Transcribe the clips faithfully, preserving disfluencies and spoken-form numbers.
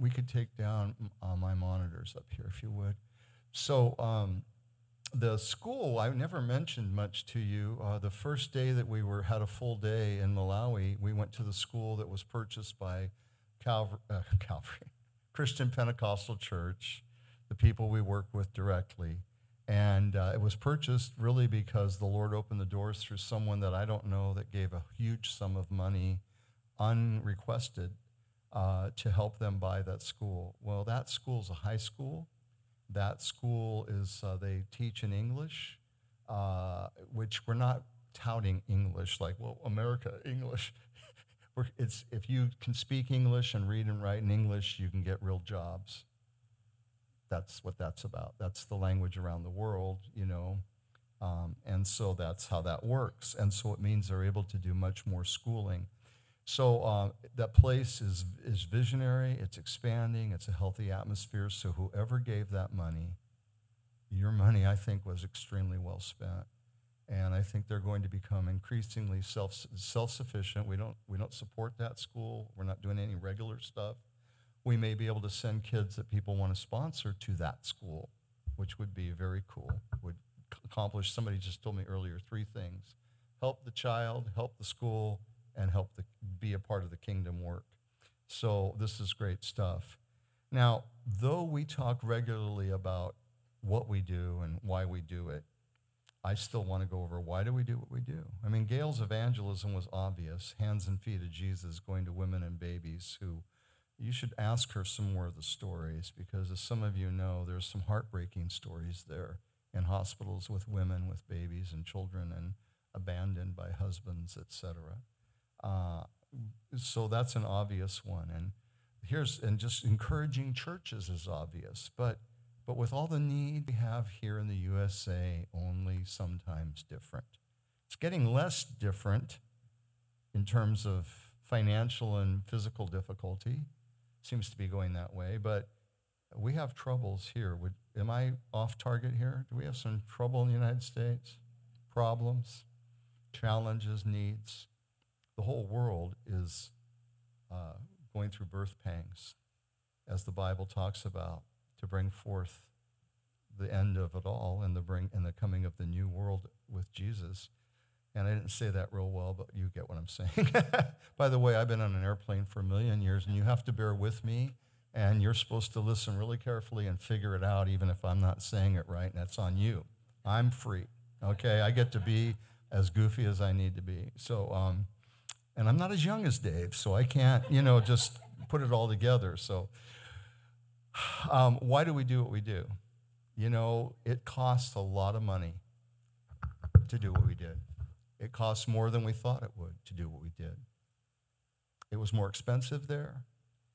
we could take down uh, my monitors up here if you would. So um, the school, I never mentioned much to you. Uh, the first day that we were had a full day in Malawi, we went to the school that was purchased by Calvary, uh, Calvary Christian Pentecostal Church, the people we work with directly. And uh, it was purchased really because the Lord opened the doors through someone that I don't know that gave a huge sum of money unrequested uh, to help them buy that school. Well, that school's a high school. That school is, uh, they teach in English, uh, which we're not touting English like, well, America, English. We're, it's, if you can speak English and read and write in English, you can get real jobs. That's what that's about. That's the language around the world, you know. Um, and so that's how that works. And so it means they're able to do much more schooling. So uh, that place is is visionary, it's expanding, it's a healthy atmosphere. So whoever gave that money, your money, I think, was extremely well spent. And I think they're going to become increasingly self self-sufficient. We don't we don't support that school. We're not doing any regular stuff. We may be able to send kids that people want to sponsor to that school, which would be very cool. Would accomplish, somebody just told me earlier, three things: help the child, help the school, and help the, be a part of the kingdom work. So this is great stuff. Now, though we talk regularly about what we do and why we do it, I still want to go over why do we do what we do. I mean, Gail's evangelism was obvious, hands and feet of Jesus going to women and babies who, you should ask her some more of the stories, because as some of you know, there's some heartbreaking stories there in hospitals with women with babies and children and abandoned by husbands, et cetera. Uh, so that's an obvious one. And here's, and just encouraging churches is obvious, but but with all the need we have here in the U S A, only sometimes different. It's getting less different in terms of financial and physical difficulty. Seems to be going that way, but we have troubles here. Would, am I off target here? Do we have some trouble in the United States? Problems, challenges, needs? The whole world is uh, going through birth pangs, as the Bible talks about, to bring forth the end of it all and the bring and the coming of the new world with Jesus. And I didn't say that real well, but you get what I'm saying. By the way, I've been on an airplane for a million years, and you have to bear with me, and you're supposed to listen really carefully and figure it out, even if I'm not saying it right, and that's on you. I'm free, okay? I get to be as goofy as I need to be. So, um, and I'm not as young as Dave, so I can't, you know, just put it all together. So um, why do we do what we do? You know, it costs a lot of money to do what we did. It costs more than we thought it would to do what we did. It was more expensive there.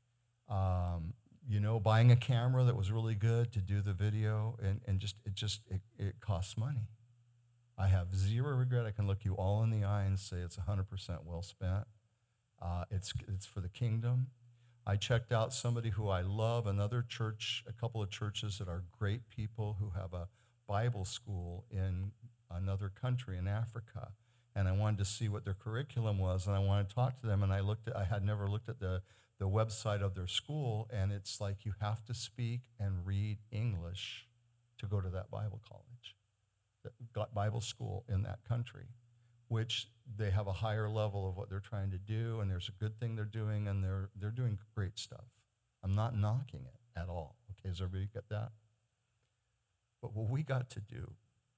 Um, you know, buying a camera that was really good to do the video, and, and just it just it, it costs money. I have zero regret. I can look you all in the eye and say it's one hundred percent well spent. Uh, it's it's for the kingdom. I checked out somebody who I love, another church, a couple of churches that are great people who have a Bible school in another country in Africa. And I wanted to see what their curriculum was, and I wanted to talk to them, and I looked at, I had never looked at the, the website of their school, and it's like you have to speak and read English to go to that Bible college, that Bible school in that country, which they have a higher level of what they're trying to do, and there's a good thing they're doing, and they're they're doing great stuff. I'm not knocking it at all. Okay, does everybody get that? But what we got to do,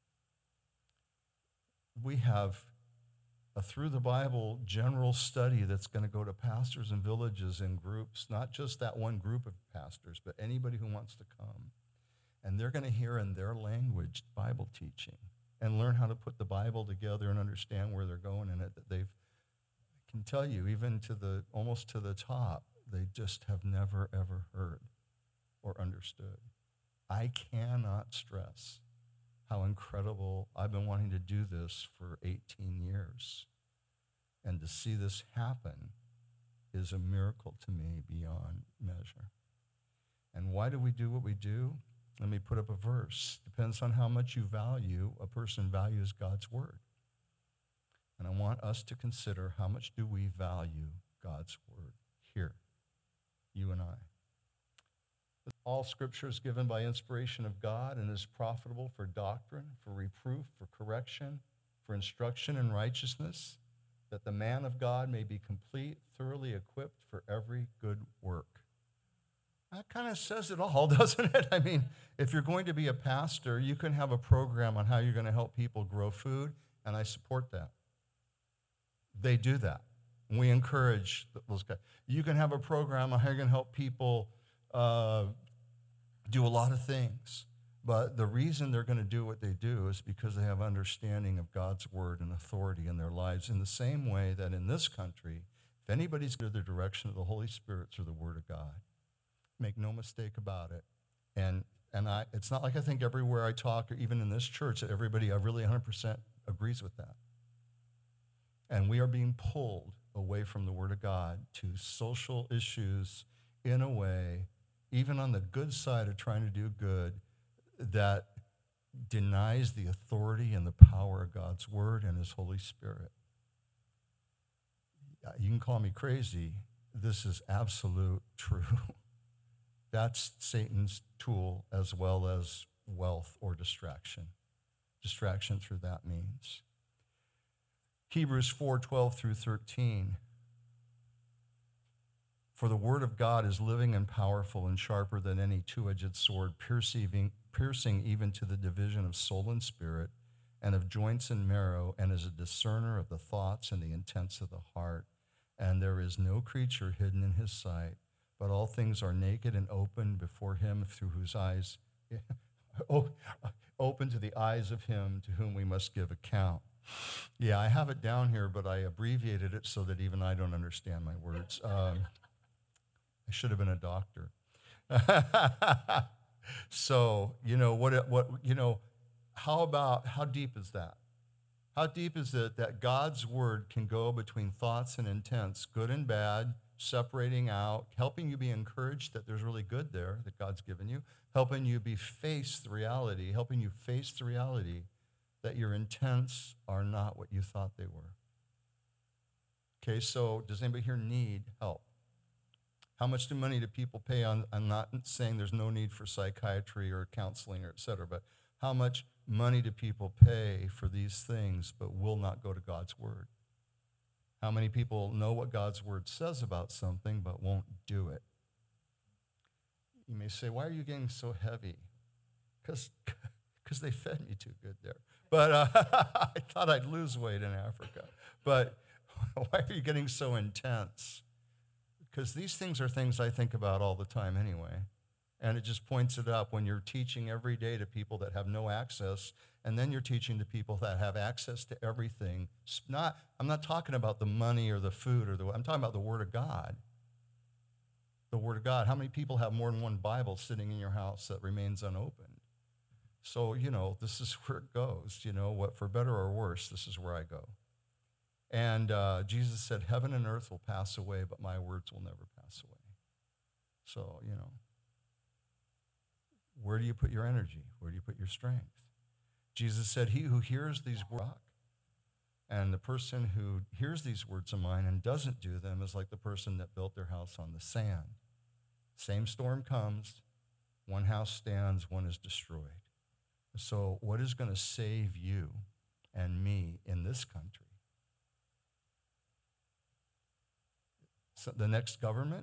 we have a Through the Bible general study that's going to go to pastors and villages and groups, not just that one group of pastors, but anybody who wants to come. And they're going to hear in their language Bible teaching and learn how to put the Bible together and understand where they're going in it. That they've, I can tell you, even to the almost to the top, they just have never, ever heard or understood. I cannot stress how incredible. I've been wanting to do this for eighteen years. And to see this happen is a miracle to me beyond measure. And why do we do what we do? Let me put up a verse. Depends on how much you value, a person values God's word. And I want us to consider, how much do we value God's word here, you and I? All scripture is given by inspiration of God and is profitable for doctrine, for reproof, for correction, for instruction in righteousness, that the man of God may be complete, thoroughly equipped for every good work. That kind of says it all, doesn't it? I mean, if you're going to be a pastor, you can have a program on how you're going to help people grow food, and I support that. They do that. We encourage those guys. You can have a program on how you're going to help people uh, do a lot of things. But the reason they're going to do what they do is because they have understanding of God's word and authority in their lives, in the same way that in this country, if anybody's under the direction of the Holy Spirit through the word of God, make no mistake about it. And and I, it's not like I think everywhere I talk, or even in this church, that everybody I really one hundred percent agrees with that. And we are being pulled away from the word of God to social issues in a way, even on the good side of trying to do good, that denies the authority and the power of God's word and his Holy Spirit. You can call me crazy. This is absolute true. That's Satan's tool, as well as wealth or distraction. Distraction through that means. Hebrews four, twelve through thirteen. For the word of God is living and powerful and sharper than any two-edged sword, piercing, piercing even to the division of soul and spirit, and of joints and marrow, and is a discerner of the thoughts and the intents of the heart. And there is no creature hidden in his sight, but all things are naked and open before him, through whose eyes, open to the eyes of him to whom we must give account. Yeah, I have it down here, but I abbreviated it so that even I don't understand my words. Um, I should have been a doctor. So, you know, what, what, you know, how about, how deep is that? How deep is it that God's word can go between thoughts and intents, good and bad, separating out, helping you be encouraged that there's really good there that God's given you, helping you be face the reality, helping you face the reality that your intents are not what you thought they were. Okay, so does anybody here need help? How much do money do people pay on, I'm not saying there's no need for psychiatry or counseling or et cetera, but how much money do people pay for these things but will not go to God's word? How many people know what God's word says about something but won't do it? You may say, why are you getting so heavy? Because because they fed me too good there. But uh, I thought I'd lose weight in Africa. But why are you getting so intense? Because these things are things I think about all the time anyway. And it just points it up when you're teaching every day to people that have no access, and then you're teaching to people that have access to everything. It's not, I'm not talking about the money or the food, or the. I'm talking about the Word of God. The Word of God. How many people have more than one Bible sitting in your house that remains unopened? So, you know, this is where it goes. You know, what, for better or worse, this is where I go. And uh, Jesus said, heaven and earth will pass away, but my words will never pass away. So, you know, where do you put your energy? Where do you put your strength? Jesus said, he who hears these words, and the person who hears these words of mine and doesn't do them is like the person that built their house on the sand. Same storm comes, one house stands, one is destroyed. So what is going to save you and me in this country? So the next government?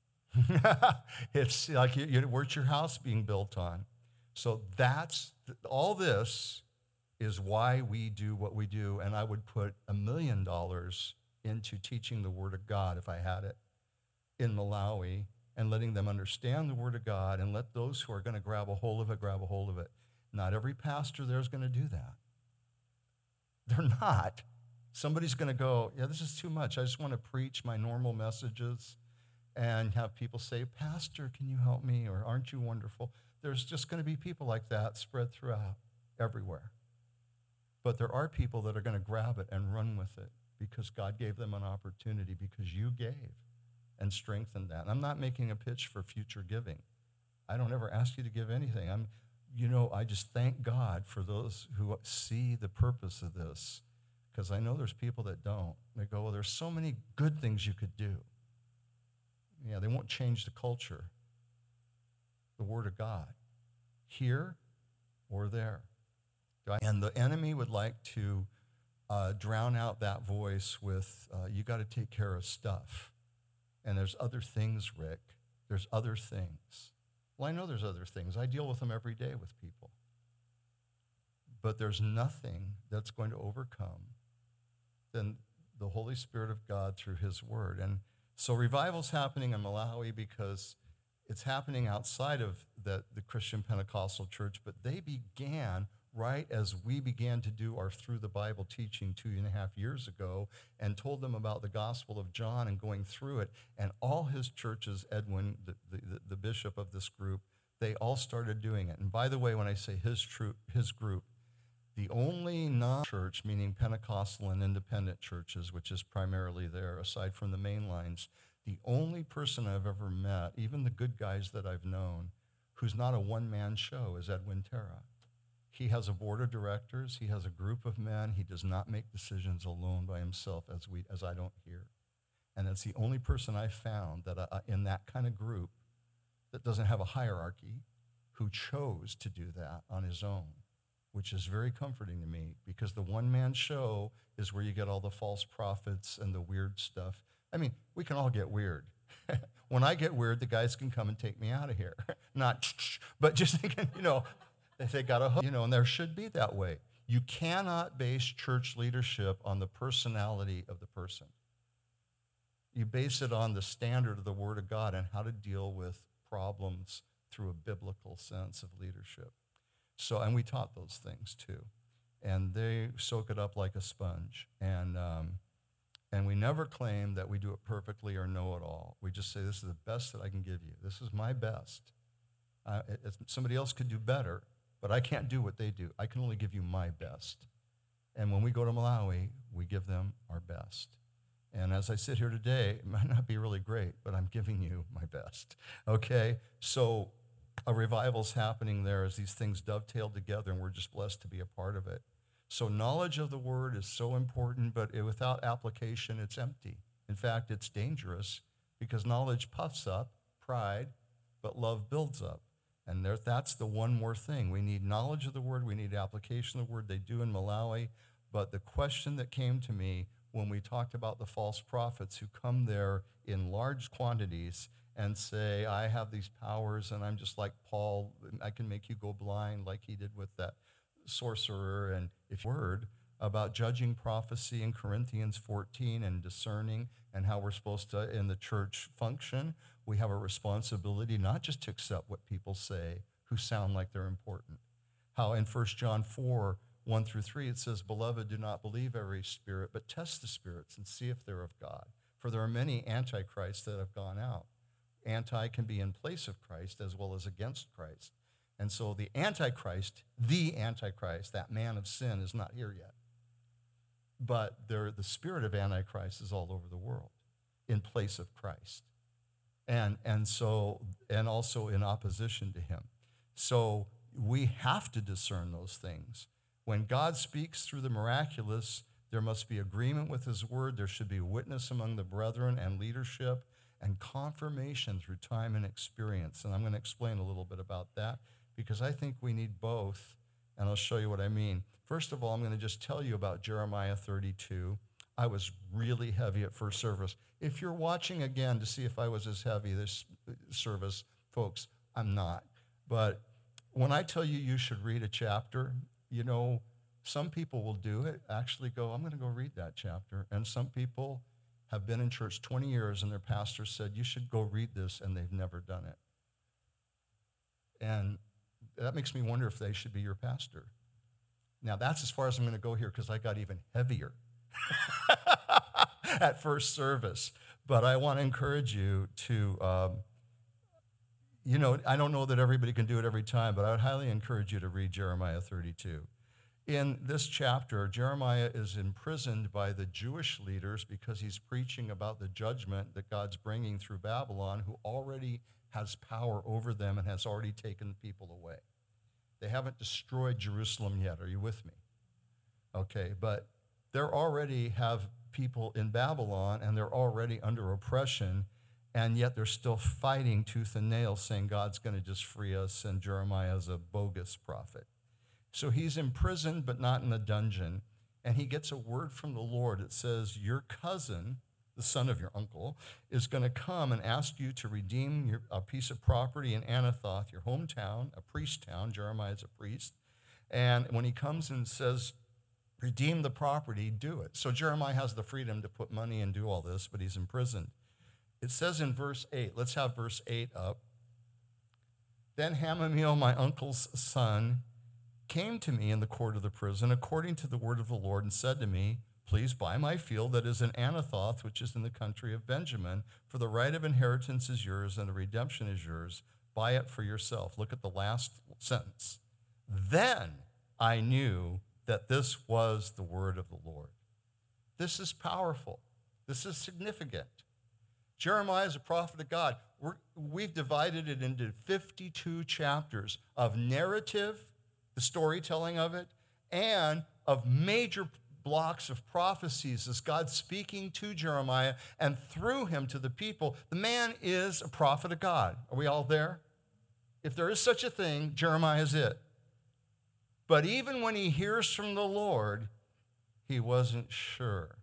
It's like, you, you, where's your house being built on? So that's, all this is why we do what we do, and I would put a million dollars into teaching the Word of God if I had it in Malawi, and letting them understand the Word of God, and let those who are going to grab a hold of it, grab a hold of it. Not every pastor there is going to do that. They're not. Somebody's going to go, yeah, this is too much. I just want to preach my normal messages and have people say, Pastor, can you help me? Or aren't you wonderful? There's just going to be people like that spread throughout everywhere. But there are people that are going to grab it and run with it because God gave them an opportunity, because you gave and strengthened that. And I'm not making a pitch for future giving. I don't ever ask you to give anything. I'm, you know, I just thank God for those who see the purpose of this, because I know there's people that don't. They go, well, there's so many good things you could do. Yeah, they won't change the culture. the Word of God, here or there. And the enemy would like to uh, drown out that voice with, uh, you got to take care of stuff. And there's other things, Rick. There's other things. Well, I know there's other things. I deal with them every day with people. But there's nothing that's going to overcome than the Holy Spirit of God through his word. And so revival's happening in Malawi because it's happening outside of the, the Christian Pentecostal church, but they began right as we began to do our Through the Bible teaching two and a half years ago and told them about the Gospel of John and going through it. And all his churches, Edwin, the, the, the bishop of this group, they all started doing it. And by the way, when I say his, tru- his group, the only non-church, meaning Pentecostal and independent churches, which is primarily there, aside from the main lines, the only person I've ever met, even the good guys that I've known, who's not a one-man show is Edwin Terra. He has a board of directors. He has a group of men. He does not make decisions alone by himself, as we, as I don't hear. And that's the only person I've found that I, in that kind of group that doesn't have a hierarchy who chose to do that on his own, which is very comforting to me because the one-man show is where you get all the false prophets and the weird stuff. I mean, we can all get weird. When I get weird, the guys can come and take me out of here. Not, but just thinking, you know, if they got a hook, you know, and there should be that way. You cannot base church leadership on the personality of the person. You base it on the standard of the Word of God and how to deal with problems through a biblical sense of leadership. So, and we taught those things too. And they soak it up like a sponge. And um, and we never claim that we do it perfectly or know it all. We just say, this is the best that I can give you. This is my best. Uh, it, it, somebody else could do better, but I can't do what they do. I can only give you my best. And when we go to Malawi, we give them our best. And as I sit here today, it might not be really great, but I'm giving you my best, okay? So a revival's happening there as these things dovetail together, and we're just blessed to be a part of it. So knowledge of the word is so important, but it, without application, it's empty. In fact, it's dangerous because knowledge puffs up, pride, but love builds up. And there, that's the one more thing. We need knowledge of the word. We need application of the word. They do in Malawi. But the question that came to me when we talked about the false prophets who come there in large quantities and say, I have these powers and I'm just like Paul, I can make you go blind like he did with that sorcerer. And if word about judging prophecy in Corinthians fourteen and discerning and how we're supposed to, in the church, function, we have a responsibility not just to accept what people say who sound like they're important. How in First John four, one through three, it says, Beloved, do not believe every spirit, but test the spirits and see if they're of God. For there are many antichrists that have gone out. Anti can be in place of Christ as well as against Christ. And so the Antichrist, the Antichrist, that man of sin, is not here yet. But there, the spirit of Antichrist is all over the world in place of Christ. And, and so, and also in opposition to him. So we have to discern those things. When God speaks through the miraculous, there must be agreement with his word. There should be witness among the brethren and leadership and confirmation through time and experience. And I'm going to explain a little bit about that because I think we need both, and I'll show you what I mean. First of all, I'm going to just tell you about Jeremiah thirty-two. I was really heavy at first service. If you're watching again to see if I was as heavy this service, folks, I'm not. But when I tell you you should read a chapter, you know, some people will do it, actually go, I'm going to go read that chapter. And some people have been in church twenty years and their pastor said, you should go read this, and they've never done it. And that makes me wonder if they should be your pastor. Now, that's as far as I'm going to go here because I got even heavier at first service. But I want to encourage you to, um, you know, I don't know that everybody can do it every time, but I would highly encourage you to read Jeremiah thirty-two. In this chapter, Jeremiah is imprisoned by the Jewish leaders because he's preaching about the judgment that God's bringing through Babylon, who already has power over them and has already taken people away. They haven't destroyed Jerusalem yet. Are you with me? Okay, but they already have people in Babylon, and they're already under oppression. And yet they're still fighting tooth and nail, saying God's going to just free us, and Jeremiah is a bogus prophet. So he's imprisoned, but not in a dungeon. And he gets a word from the Lord. It says, your cousin, the son of your uncle, is going to come and ask you to redeem your, a piece of property in Anathoth, your hometown, a priest town. Jeremiah is a priest. And when he comes and says, redeem the property, do it. So Jeremiah has the freedom to put money and do all this, but he's imprisoned. It says in verse eight, let's have verse eight up. Then Hanameel, my uncle's son, came to me in the court of the prison according to the word of the Lord and said to me, please buy my field that is in Anathoth, which is in the country of Benjamin, for the right of inheritance is yours and the redemption is yours. Buy it for yourself. Look at the last sentence. Then I knew that this was the word of the Lord. This is powerful. This is significant. Jeremiah is a prophet of God. We're, we've divided it into fifty-two chapters of narrative, the storytelling of it, and of major blocks of prophecies as God speaking to Jeremiah and through him to the people. The man is a prophet of God. Are we all there? If there is such a thing, Jeremiah is it. But even when he hears from the Lord, he wasn't sure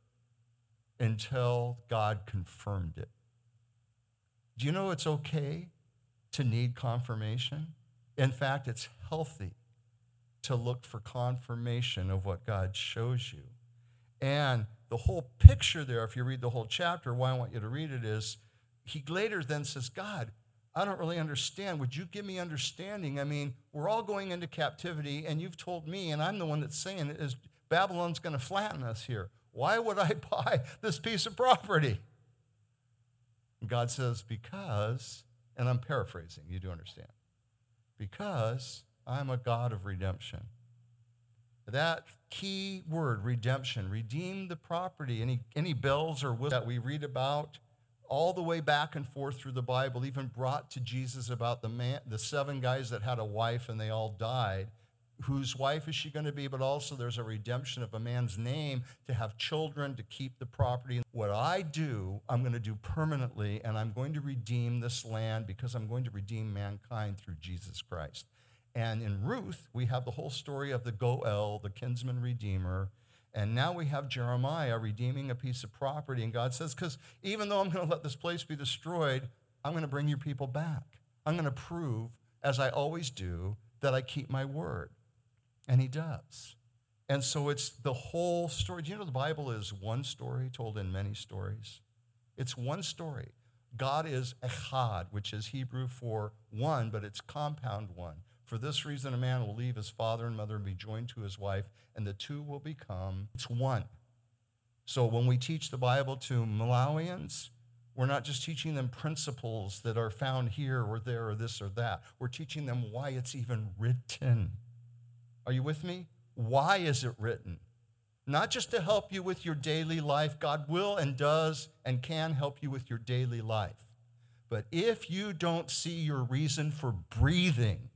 until God confirmed it. Do you know it's okay to need confirmation? In fact, it's healthy to look for confirmation of what God shows you. And the whole picture there, if you read the whole chapter, why I want you to read it is, he later then says, God, I don't really understand. Would you give me understanding? I mean, we're all going into captivity, and you've told me, and I'm the one that's saying it, is Babylon's going to flatten us here. Why would I buy this piece of property? And God says, because, and I'm paraphrasing, you do understand, because I'm a God of redemption. That key word, redemption, redeem the property. Any, any bells or whistles that we read about all the way back and forth through the Bible, even brought to Jesus about the man, the seven guys that had a wife and they all died. Whose wife is she going to be? But also there's a redemption of a man's name to have children, to keep the property. What I do, I'm going to do permanently, and I'm going to redeem this land because I'm going to redeem mankind through Jesus Christ. And in Ruth, we have the whole story of the Goel, the kinsman redeemer. And now we have Jeremiah redeeming a piece of property. And God says, because even though I'm going to let this place be destroyed, I'm going to bring your people back. I'm going to prove, as I always do, that I keep my word. And he does. And so it's the whole story. Do you know the Bible is one story told in many stories? It's one story. God is echad, which is Hebrew for one, but it's compound one. For this reason, a man will leave his father and mother and be joined to his wife, and the two will become, it's one. So when we teach the Bible to Malawians, we're not just teaching them principles that are found here or there or this or that. We're teaching them why it's even written. Are you with me? Why is it written? Not just to help you with your daily life. God will and does and can help you with your daily life. But if you don't see your reason for breathing,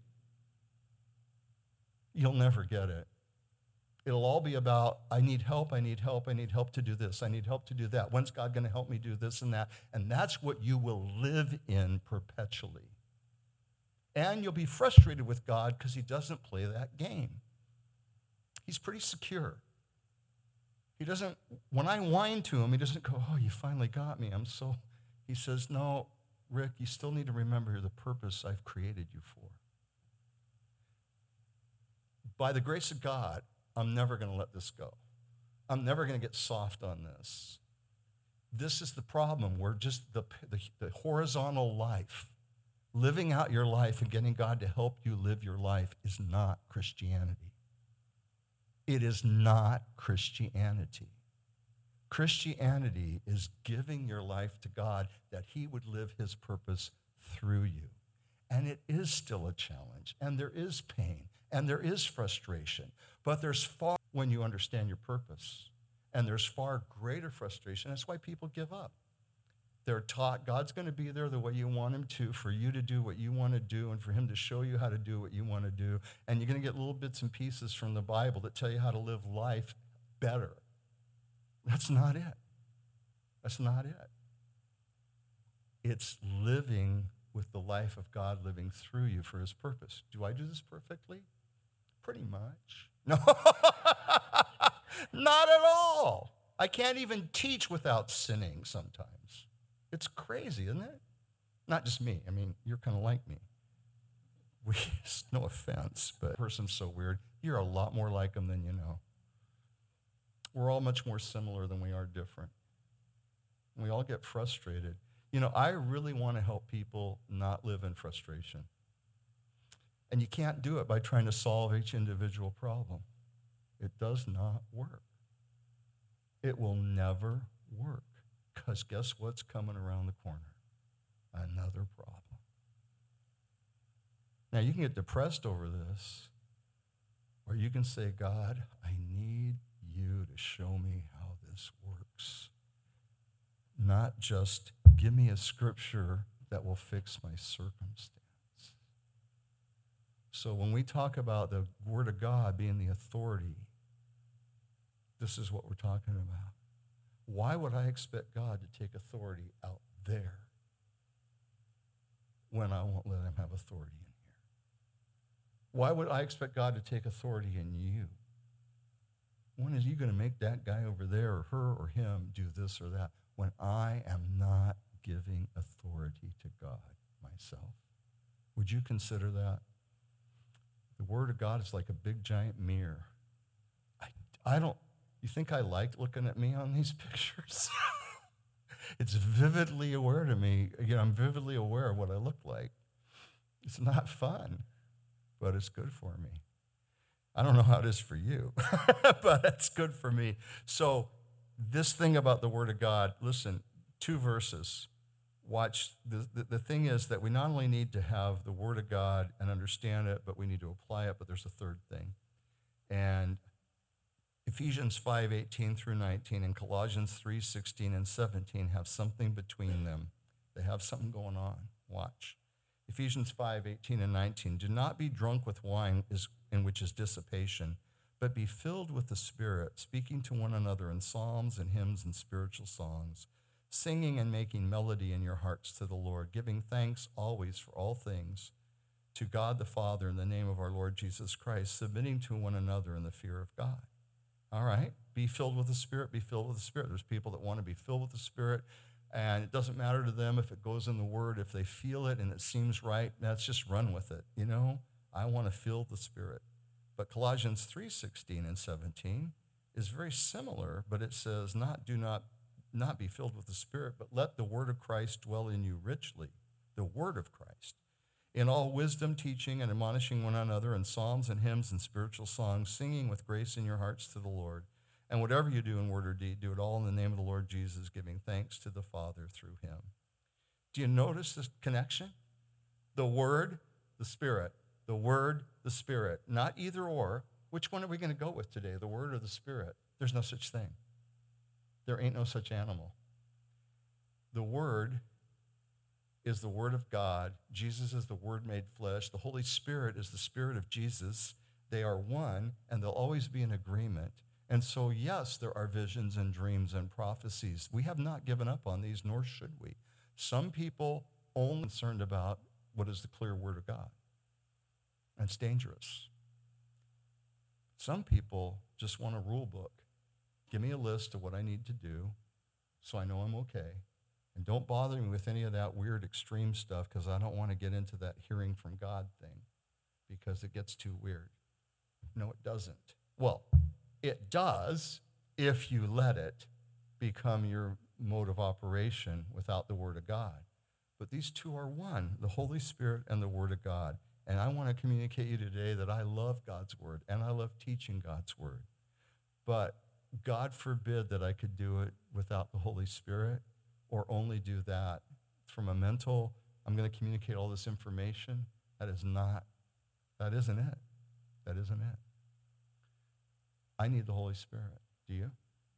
you'll never get it. It'll all be about, I need help, I need help, I need help to do this, I need help to do that. When's God going to help me do this and that? And that's what you will live in perpetually. And you'll be frustrated with God because he doesn't play that game. He's pretty secure. He doesn't, when I whine to him, he doesn't go, oh, you finally got me. I'm so, he says, no, Rick, you still need to remember the purpose I've created you for. By the grace of God, I'm never going to let this go. I'm never going to get soft on this. This is the problem. We're just the, the, the horizontal life. Living out your life and getting God to help you live your life is not Christianity. It is not Christianity. Christianity is giving your life to God that he would live his purpose through you. And it is still a challenge, and there is pain, and there is frustration. But there's far, when you understand your purpose, and there's far greater frustration. That's why people give up. They're taught God's going to be there the way you want him to, for you to do what you want to do and for him to show you how to do what you want to do. And you're going to get little bits and pieces from the Bible that tell you how to live life better. That's not it. That's not it. It's living with the life of God living through you for his purpose. Do I do this perfectly? Pretty much. No, not at all. I can't even teach without sinning sometimes. It's crazy, isn't it? Not just me. I mean, you're kind of like me. We, no offense, but a person's so weird. You're a lot more like them than you know. We're all much more similar than we are different. We all get frustrated. You know, I really want to help people not live in frustration. And you can't do it by trying to solve each individual problem. It does not work. It will never work. Because guess what's coming around the corner? Another problem. Now, you can get depressed over this, or you can say, God, I need you to show me how this works. Not just give me a scripture that will fix my circumstance. So when we talk about the Word of God being the authority, this is what we're talking about. Why would I expect God to take authority out there when I won't let him have authority in here? Why would I expect God to take authority in you? When is he going to make that guy over there or her or him do this or that when I am not giving authority to God myself? Would you consider that? The Word of God is like a big giant mirror. I, I don't, you think I like looking at me on these pictures? It's vividly aware to me. You know, I'm vividly aware of what I look like. It's not fun, but it's good for me. I don't know how it is for you, but it's good for me. So this thing about the Word of God, listen, two verses. Watch, the, the, the thing is that we not only need to have the Word of God and understand it, but we need to apply it, but there's a third thing. And Ephesians five eighteen through nineteen and Colossians three sixteen and seventeen have something between them. They have something going on. Watch. Ephesians five eighteen and nineteen, do not be drunk with wine in which is dissipation, but be filled with the Spirit, speaking to one another in psalms and hymns and spiritual songs, singing and making melody in your hearts to the Lord, giving thanks always for all things to God the Father in the name of our Lord Jesus Christ, submitting to one another in the fear of God. All right, be filled with the Spirit, be filled with the Spirit. There's people that want to be filled with the Spirit, and it doesn't matter to them if it goes in the Word. If they feel it and it seems right, let's just run with it. You know, I want to feel the Spirit. But Colossians three sixteen and seventeen is very similar, but it says, not do not not be filled with the Spirit, but let the word of Christ dwell in you richly, the word of Christ, in all wisdom, teaching and admonishing one another in psalms and hymns and spiritual songs, singing with grace in your hearts to the Lord. And whatever you do in word or deed, do it all in the name of the Lord Jesus, giving thanks to the Father through him. Do you notice this connection? The Word, the Spirit. The Word, the Spirit. Not either or. Which one are we going to go with today, the Word or the Spirit? There's no such thing. There ain't no such animal. The Word is the Word of God. Jesus is the Word made flesh. The Holy Spirit is the Spirit of Jesus. They are one, and they'll always be in agreement. And so, yes, there are visions and dreams and prophecies. We have not given up on these, nor should we. Some people only concerned about what is the clear Word of God. And it's dangerous. Some people just want a rule book. Give me a list of what I need to do so I know I'm okay. And don't bother me with any of that weird extreme stuff because I don't want to get into that hearing from God thing because it gets too weird. No, it doesn't. Well, it does if you let it become your mode of operation without the Word of God. But these two are one, the Holy Spirit and the Word of God. And I want to communicate to you today that I love God's Word and I love teaching God's Word. But God forbid that I could do it without the Holy Spirit or only do that from a mental, I'm going to communicate all this information. That is not, that isn't it. That isn't it. I need the Holy Spirit. Do you?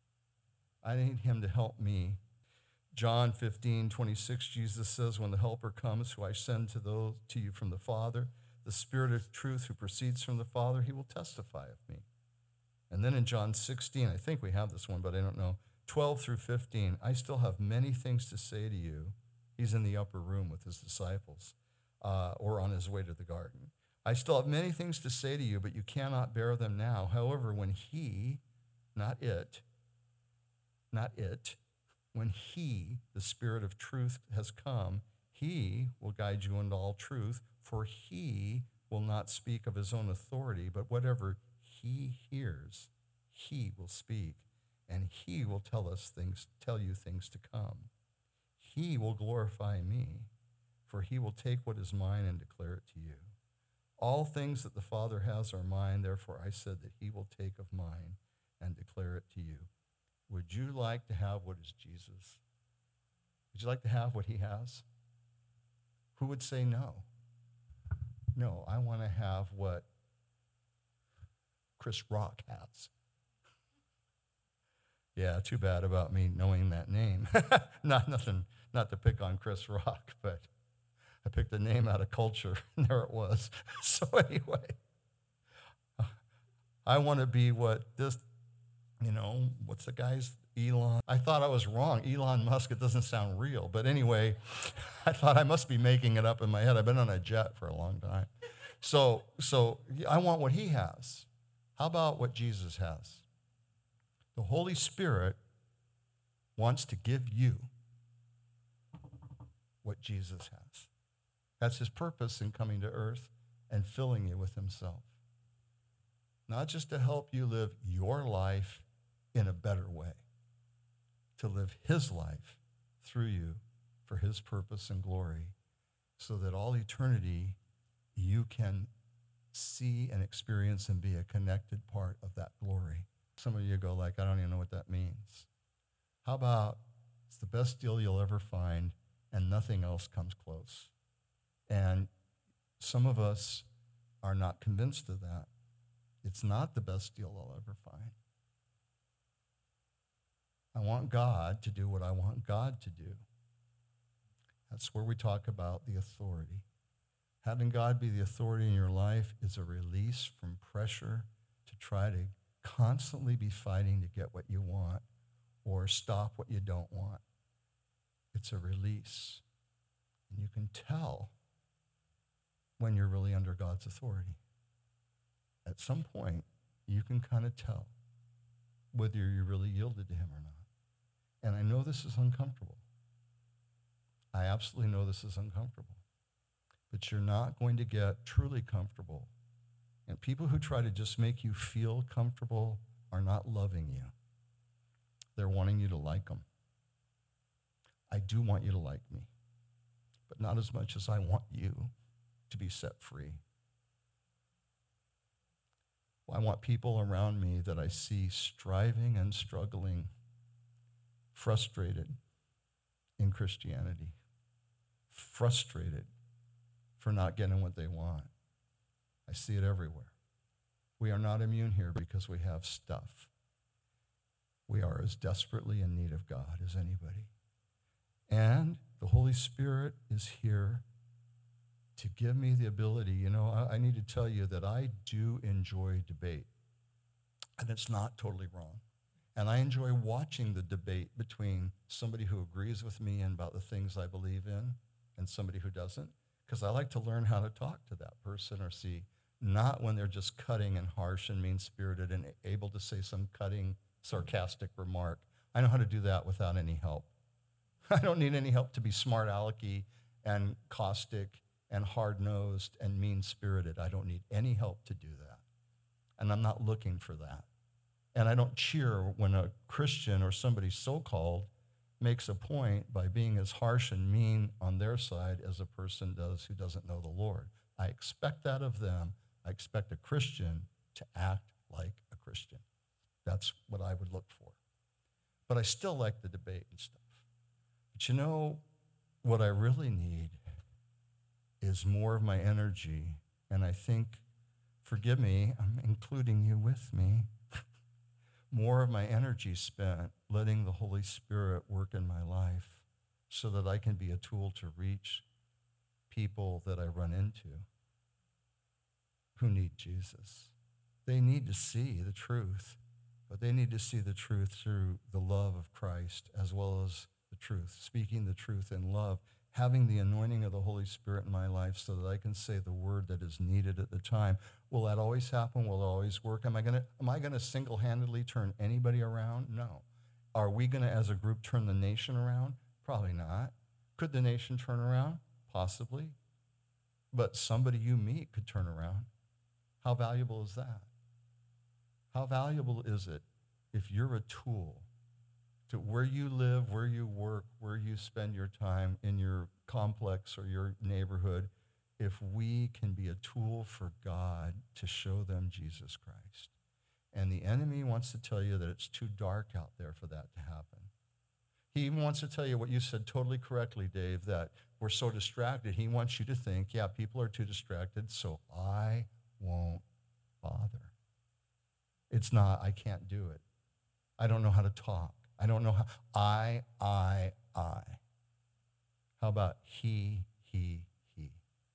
I need him to help me. John fifteen twenty-six, Jesus says, when the Helper comes, who I send to those to you from the Father, the Spirit of truth who proceeds from the Father, he will testify of me. And then in John sixteen, I think we have this one, but I don't know, twelve through fifteen, I still have many things to say to you. He's in the upper room with his disciples uh, or on his way to the garden. I still have many things to say to you, but you cannot bear them now. However, when he, not it, not it, when he, the Spirit of truth, has come, he will guide you into all truth, for he will not speak of his own authority, but whatever he hears, he will speak, and he will tell us things, tell you things to come. He will glorify me, for he will take what is mine and declare it to you. All things that the Father has are mine, therefore I said that he will take of mine and declare it to you. Would you like to have what is Jesus? Would you like to have what he has? Who would say no? No, I want to have what Chris Rock has. Yeah, too bad about me knowing that name. Not nothing, not to pick on Chris Rock, but I picked a name out of culture, and there it was. So anyway, I want to be what this, you know, what's the guy's, Elon? I thought I was wrong. Elon Musk, it doesn't sound real. But anyway, I thought I must be making it up in my head. I've been on a jet for a long time. So, so I want what he has. How about what Jesus has? The Holy Spirit wants to give you what Jesus has. That's his purpose in coming to earth and filling you with himself. Not just to help you live your life in a better way, to live his life through you for his purpose and glory, so that all eternity you can see and experience and be a connected part of that glory. Some of you go like, I don't even know what that means. How about it's the best deal you'll ever find and nothing else comes close? And some of us are not convinced of that. It's not the best deal I'll ever find. I want God to do what I want God to do. That's where we talk about the authority. Having God be the authority in your life is a release from pressure to try to constantly be fighting to get what you want or stop what you don't want. It's a release. And you can tell when you're really under God's authority. At some point, you can kind of tell whether you really yielded to him or not. And I know this is uncomfortable. I absolutely know this is uncomfortable. But you're not going to get truly comfortable. And people who try to just make you feel comfortable are not loving you. They're wanting you to like them. I do want you to like me, but not as much as I want you to be set free. I want people around me that I see striving and struggling, frustrated in Christianity, frustrated for not getting what they want. I see it everywhere. We are not immune here because we have stuff. We are as desperately in need of God as anybody. And the Holy Spirit is here to give me the ability. You know, I, I need to tell you that I do enjoy debate. And it's not totally wrong. And I enjoy watching the debate between somebody who agrees with me about the things I believe in and somebody who doesn't, because I like to learn how to talk to that person or see, not when they're just cutting and harsh and mean-spirited and able to say some cutting, sarcastic remark. I know how to do that without any help. I don't need any help to be smart alecky and caustic and hard-nosed and mean-spirited. I don't need any help to do that. And I'm not looking for that. And I don't cheer when a Christian or somebody so-called makes a point by being as harsh and mean on their side as a person does who doesn't know the Lord. I expect that of them. I expect a Christian to act like a Christian. That's what I would look for. But I still like the debate and stuff. But you know, what I really need is more of my energy. And I think, forgive me, I'm including you with me, more of my energy spent letting the Holy Spirit work in my life so that I can be a tool to reach people that I run into who need Jesus. They need to see the truth, but they need to see the truth through the love of Christ as well as the truth, speaking the truth in love. having the anointing of the Holy Spirit in my life so that I can say the word that is needed at the time. Will that always happen? Will it always work? Am I going to am I going to single-handedly turn anybody around? No. Are we going to, as a group, turn the nation around? Probably not. Could the nation turn around? Possibly. But somebody you meet could turn around. How valuable is that? How valuable is it if you're a tool to where you live, where you work, where you spend your time in your complex or your neighborhood, if we can be a tool for God to show them Jesus Christ? And the enemy wants to tell you that it's too dark out there for that to happen. He even wants to tell you what you said totally correctly, Dave, that we're so distracted. He wants you to think, yeah, people are too distracted, so I won't bother. It's not, I can't do it. I don't know how to talk. I don't know how. I, I, I. How about he, he, he?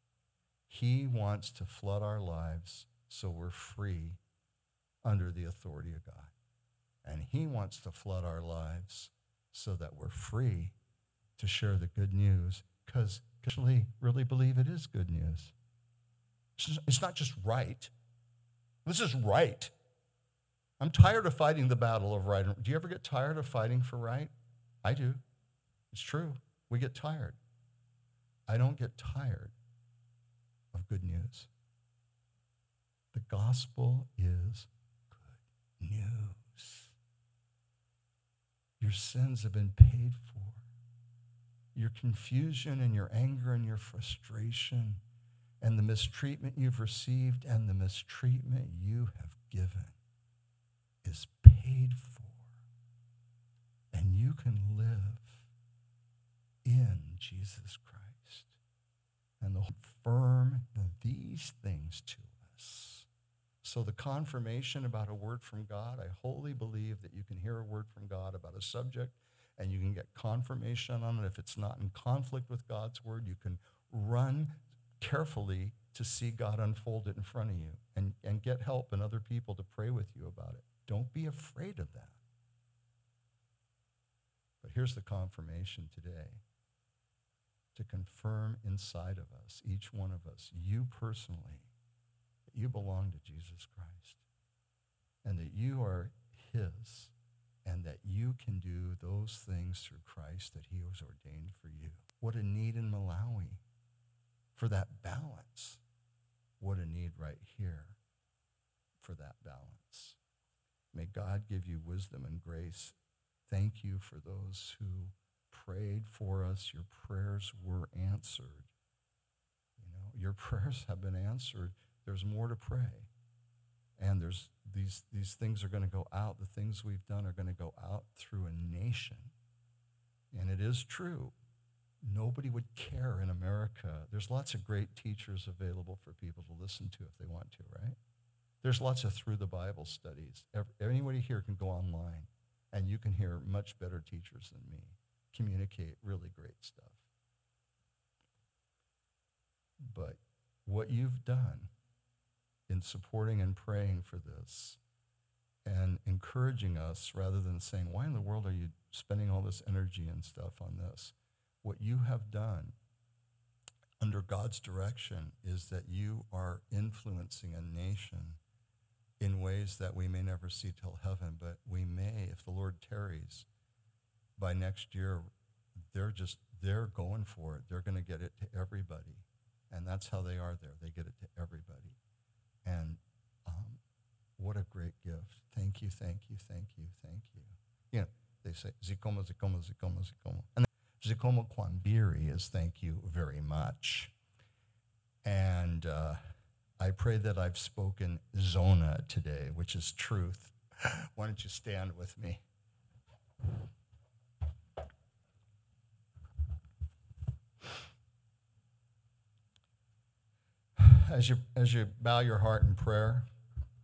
He wants to flood our lives so we're free under the authority of God. And he wants to flood our lives so that we're free to share the good news, because I actually really believe it is good news. It's not just right. This is right. I'm tired of fighting the battle of right. Do you ever get tired of fighting for right? I do. It's true. We get tired. I don't get tired of good news. The gospel is good news. Your sins have been paid for. Your confusion and your anger and your frustration and the mistreatment you've received and the mistreatment you have given is paid for. And you can live in Jesus Christ. And they'll affirm these things to us. So the confirmation about a word from God, I wholly believe that you can hear a word from God about a subject and you can get confirmation on it. If it's not in conflict with God's word, you can run carefully to see God unfold it in front of you and, and get help and other people to pray with you about it. Don't be afraid of that. But here's the confirmation today. To confirm inside of us, each one of us, you personally, that you belong to Jesus Christ and that you are his and that you can do those things through Christ that he has ordained for you. What a need in Malawi for that balance. What a need right here for that balance. May God give you wisdom and grace. Thank you for those who prayed for us. Your prayers were answered. You know, your prayers have been answered. There's more to pray. And there's these, these things are going to go out. The things we've done are going to go out through a nation. And it is true. Nobody would care in America. There's lots of great teachers available for people to listen to if they want to, right? There's lots of Through the Bible studies. Every, anybody here can go online, and you can hear much better teachers than me communicate really great stuff. But what you've done in supporting and praying for this and encouraging us rather than saying, why in the world are you spending all this energy and stuff on this? What you have done under God's direction is that you are influencing a nation in ways that we may never see till heaven, but we may, if the Lord tarries, by next year, they're just, they're going for it. They're going to get it to everybody. And that's how they are there. They get it to everybody. And um, what a great gift. Thank you, thank you, thank you, thank you. You know, they say, Zikomo, Zikomo, Zikomo, Zikomo. And Zikomo Kwambiri is thank you very much. And uh, I pray that I've spoken Zona today, which is truth. Why don't you stand with me? As you, as you bow your heart in prayer,